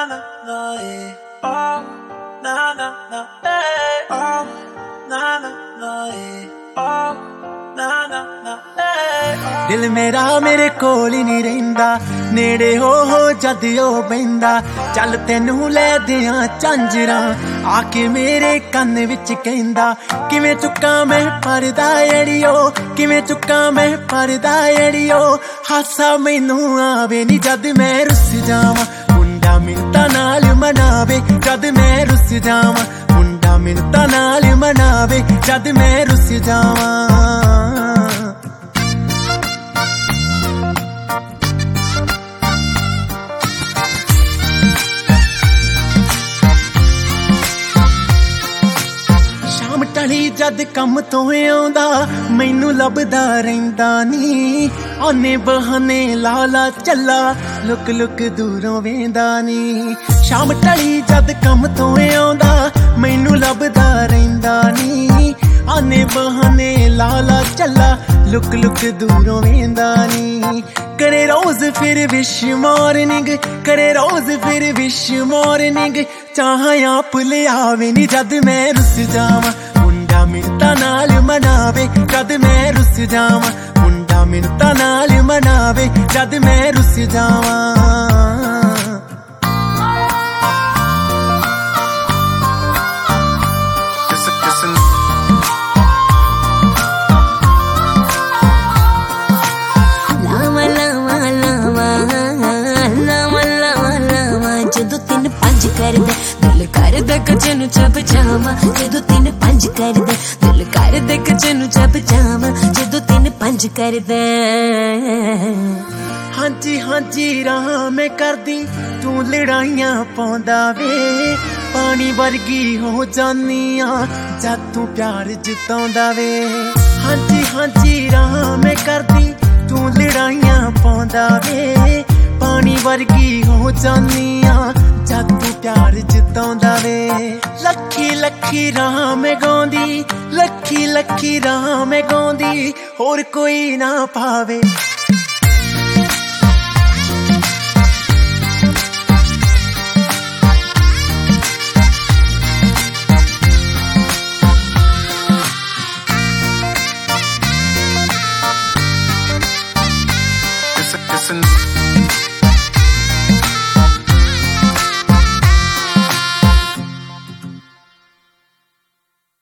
na na eh. Oh na na na eh. Oh na na na eh. Oh na na na eh. दिल मेरा मेरे कोल ही नहीं रहिंदा नेड़े हो जद ओ बहिंदा चल तेनू लै दियां झांजरां आके मेरे कन्न विच कहंदा किवें चुक्कां मैं परदा एड़ियो किवें चुक्कां मैं परदा एड़ियो हासा मैनू आवे नी जद मैं रुस जावां मुंडा मिन्नतां नाल मनावे जद मैं रुस जावां मुंडा मिन्नतां नाल मनावे जद मैं रुस जावां टली जद कम तो आउंदा मैनू लभदा रहिंदा नी आने बहाने लाला चला लुक लुक दूरों वेंदा नी शाम टली जद कम तो आउंदा मैनू लभदा रहिंदा नी आने बहाने लाला चला लुक लुक दूरों वेंदा नी करे रोज फिर विश मॉर्निंग करे रोज फिर विश मॉर्निंग चाह आप ले आवे नी जद मैं रुस जावां मुंडा मिन्नतां नाल मनावे जद मैं रुस जावां मुंडा मिन्नतां नाल मनावे जद मैं रुस जावां जदों 3-5 करदा दिल करदा कच्चे नूं चप जावां जदों 3-5 करदा दिल करदा कच्चे नूं चप जावां जदों 3-5 करदा हांजी हांजी राह मैं करदी तू लड़ाइयां पाउंदा वे पानी वर्गी हो जानी आ जद तू प्यार जिताउंदा वे हांजी हांजी राह मैं करदी तू लड़ाइयां पाउंदा वे पानी वर्गी हो जानी आ जद तू प्यार जिताउंदा वे लखी लखी राह मैं गाउंदी लखी लखी राह मैं गाउंदी होर कोई ना पावे Listen.